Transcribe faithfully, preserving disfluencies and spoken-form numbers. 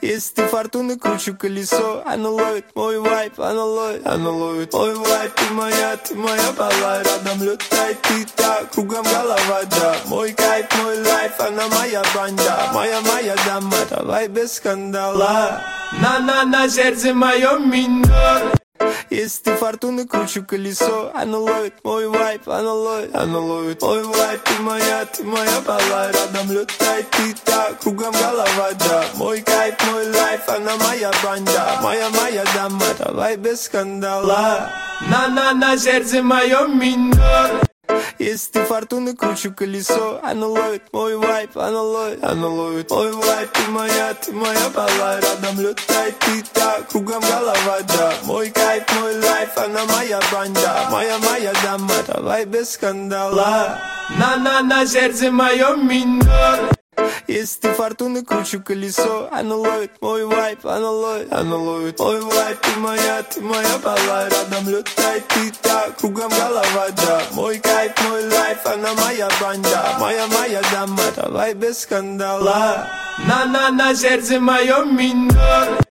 Если ты фортуны, кручу колесо. Оно ловит мой вайп, оно ловит, оно ловит мой вайп. Ты моя, ты моя балай. Рядом летает ты так, кругом голова, да. Мой кайф, мой лайф, она моя банда. Моя, моя дама, давай без скандала. На-на-на, сердце мое минор. Если ты фортуны, кручу колесо. Оно ловит мой вайп, оно ловит, оно ловит мой вайп. Ты моя, ты моя балай. Рядом летает ты так, кругом голова, да. Мой кайф, мой лайф, она моя банда. Моя, моя дама, давай без скандала. На-на-на, сердце мое минор. Если ты фортуны, кручу колесо. Оно ловит мой вайп, оно ловит, оно ловит мой вайп. Ты моя, ты моя балай. Рядом летает ты так, кругом голова, да. Мой кайф, мой лайф, она моя банда. Моя, моя дама, давай без скандала. На-на-на, сердце мое минор. Если ты фортуны, кручу колесо. Оно ловит мой вайп, оно ловит, оно ловит мой вайп. Ты моя, ты моя балай. Рядом летает ты так, кругом голова, да. Мой кайф, мой лайф, она моя банда. Моя, моя дама, давай без скандала. На-на-на, сердце мое минор.